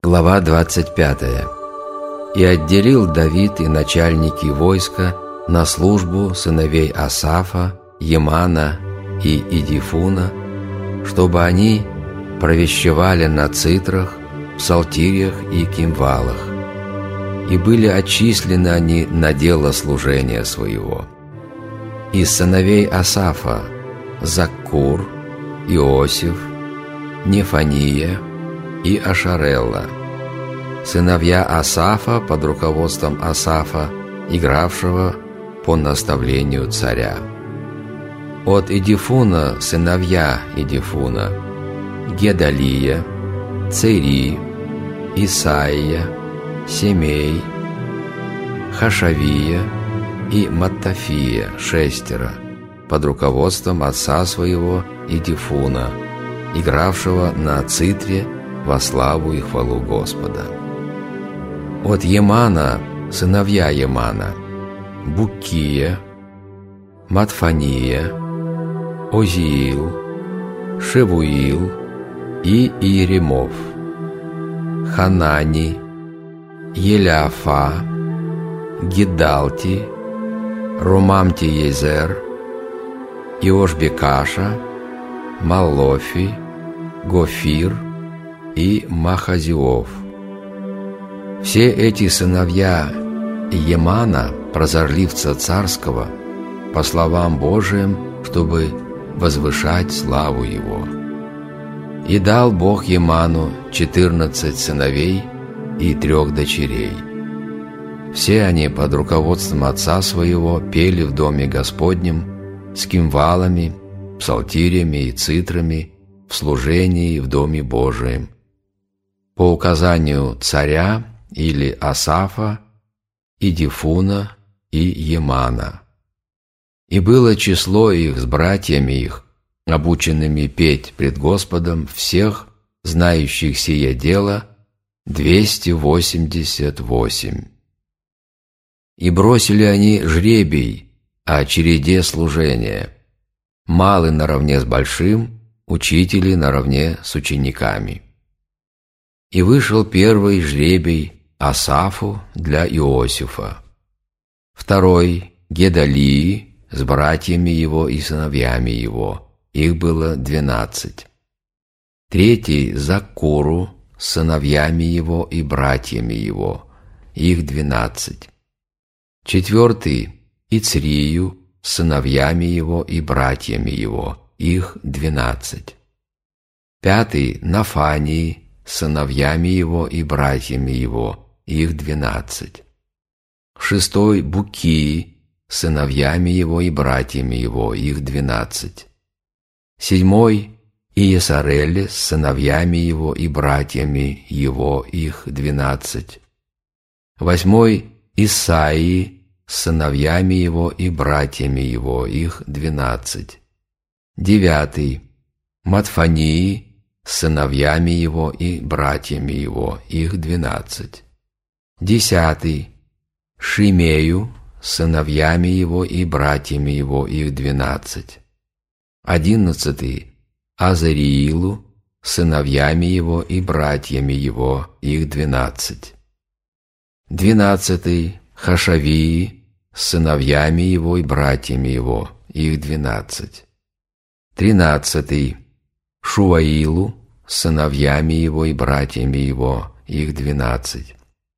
Глава 25. «И отделил Давид и начальники войска на службу сыновей Асафа, Емана и Идифуна, чтобы они провещевали на цитрах, псалтирях и кимвалах. И были отчислены они на дело служения своего. Из сыновей Асафа Заккур, Иосиф, Нефания и Ашарелла, сыновья Асафа под руководством Асафа, игравшего по наставлению царя. От Идифуна сыновья Идифуна: Гедалия, Цери, Исаия, Семей, Хашавия и Маттафия, 6, под руководством отца своего Идифуна, игравшего на цитре во славу и хвалу Господа. От Емана сыновья Емана: Буккия, Матфания, Озиил, Шевуил и Иеремов, Ханани, Еляфа, Гидалти, Румамти-Езер, Иошбекаша, Маллофи, Гофир и Махазиов. Все эти сыновья Емана, прозорливца царского, по словам Божиим, чтобы возвышать славу его. И дал Бог Еману 14 сыновей и 3 дочерей. Все они под руководством отца своего пели в доме Господнем с кимвалами, псалтирями и цитрами в служении в доме Божием, по указанию царя или Асафа, Идифуна и Емана. И было число их с братьями их, обученными петь пред Господом, всех, знающих сие дело, 288. И бросили они жребий о череде служения: малый наравне с большим, учители наравне с учениками. И вышел первый жребий Асафу для Иосифа, второй Гедалии с братьями его и сыновьями его, их было 12, третий Заккуру с сыновьями его и братьями его, их 12, четвертый Ицрию с сыновьями его и братьями его, их 12, пятый Нафании с сыновьями его и братьями его, их 12, шестой Букии с сыновьями его и братьями его, их 12, седьмой Иесареле с сыновьями его и братьями его, их 12, восьмой Исаии с сыновьями его и братьями его, их 12, девятый Матфании с сыновьями его и братьями его, их 12, десятый Шимею с сыновьями его и братьями его, их 12, одиннадцатый Азариилу с сыновьями его и братьями его, их 12, двенадцатый Хашавии с сыновьями его и братьями его, их 12, тринадцатый Шуаилу с сыновьями его и братьями его, их 12,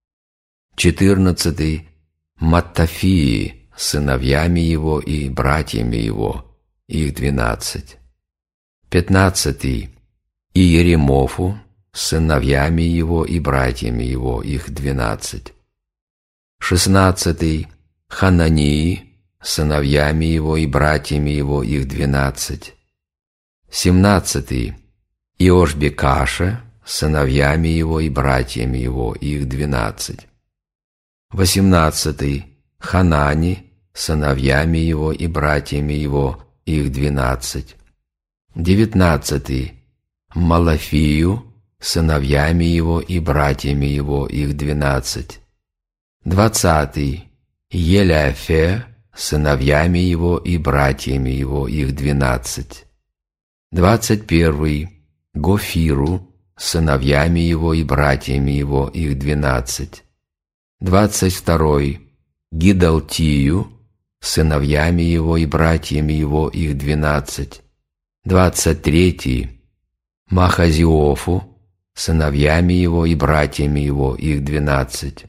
четырнадцатый Маттафии с сыновьями его и братьями его, их 12, пятнадцатый Иеремофу с сыновьями его и братьями его, их 12, шестнадцатый Ханании с сыновьями его и братьями его, их 12, семнадцатый Иошбекаша с сыновьями его и братьями его, их 12, восемнадцатый Ханани с сыновьями его и братьями его, их 12, девятнадцатый Малафию с сыновьями его и братьями его, их 12, двадцатый Еляфе с сыновьями его и братьями его, их 12, 21 Гофиру сыновьями его и братьями его, их 12. 22. Гидалтию, сыновьями его и братьями его, их 12. 23. Махазиофу, сыновьями его и братьями его, их 12.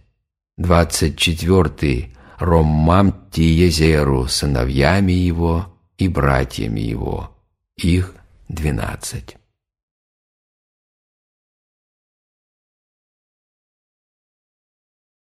24. Роммам-Тиезеру, сыновьями его и братьями его, их 12.